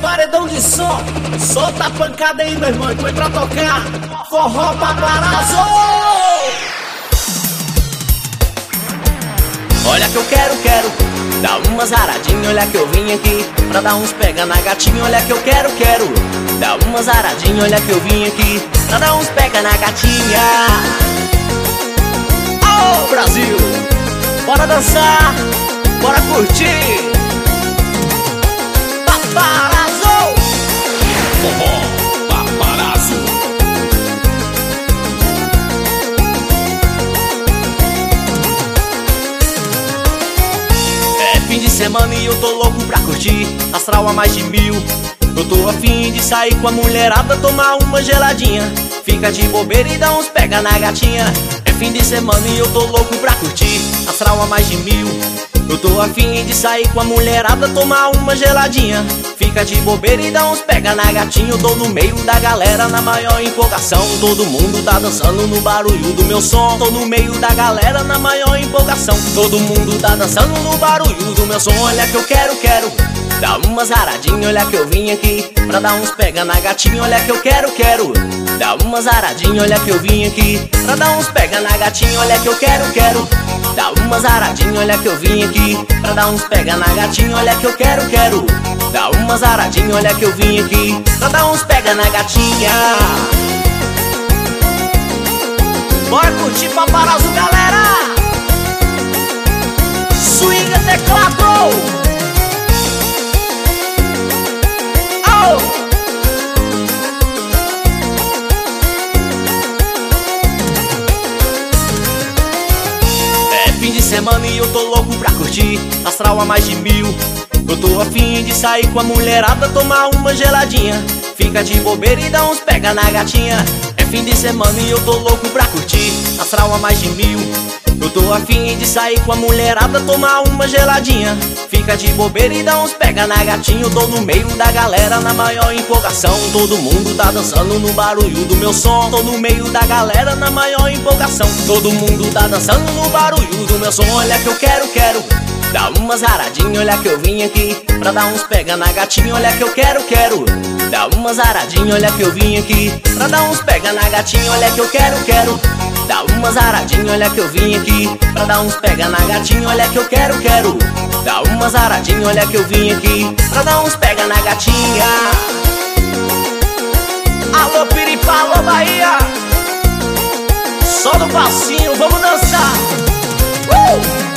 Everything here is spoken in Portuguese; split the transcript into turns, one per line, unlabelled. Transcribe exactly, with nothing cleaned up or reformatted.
paredão de som. Solta a pancada aí, meu irmão, foi pra tocar Forró Paparazzo. Olha que eu quero, quero dar umas aradinhas, olha que eu vim aqui pra dar uns pega na gatinha. Olha que eu quero, quero dar umas aradinhas, olha que eu vim aqui pra dar uns pega na gatinha. Oh, Brasil, bora dançar, bora curtir Paparazzo.
Forró Paparazzo.
É fim de semana e eu tô louco pra curtir, astral a mais de mil. Eu tô afim de sair com a mulherada, tomar uma geladinha, fica de bobeira e dá uns pega na gatinha. É fim de semana e eu tô louco pra curtir, astral a mais de mil. Eu tô afim de sair com a mulherada, tomar uma geladinha, fica de bobeira e dá uns pega na gatinha. Eu tô no meio da galera na maior empolgação, todo mundo tá dançando no barulho do meu som. Tô no meio da galera na maior empolgação, todo mundo tá dançando no barulho do meu som. Olha que eu quero, quero dar umas aradinhas, olha que eu vim aqui pra dar uns pega na gatinha. Olha que eu quero, quero dar umas aradinhas, olha que eu vim aqui pra dar uns pega na gatinha. Olha que eu quero, quero dar umas aradinhas, olha que eu vim aqui pra dar uns pega na gatinha. Olha que eu quero, quero dar umas aradinhas, olha que eu vim aqui pra dar uns pega na gatinha. Bora curtir Paparazzo, galera. Swinga teclado. É fim de semana e eu tô louco pra curtir, astral a mais de mil. Eu tô afim de sair com a mulherada, tomar uma geladinha, fica de bobeira e dá uns pega na gatinha. É fim de semana e eu tô louco pra curtir, astral a mais de mil. Eu tô afim de sair com a mulherada, tomar uma geladinha, fica de bobeira e dá uns pega na gatinha. Eu tô no meio da galera na maior empolgação, todo mundo tá dançando no barulho do meu som. Tô no meio da galera na maior empolgação, todo mundo tá dançando no barulho do meu som. Olha que eu quero, quero dar umas aradinhas, olha que eu vim aqui pra dar uns pega na gatinha. Olha que eu quero, quero dar umas aradinhas, olha que eu vim aqui pra dar uns pega na gatinha. Olha que eu quero, quero dar umas aradinhas, olha que eu vim aqui pra dar uns pega na gatinha. Olha que eu quero, quero dar umas aradinhas, olha que eu vim aqui pra dar uns pega na gatinha. Alô Piripá, alô Bahia, só no passinho, vamos dançar. uh!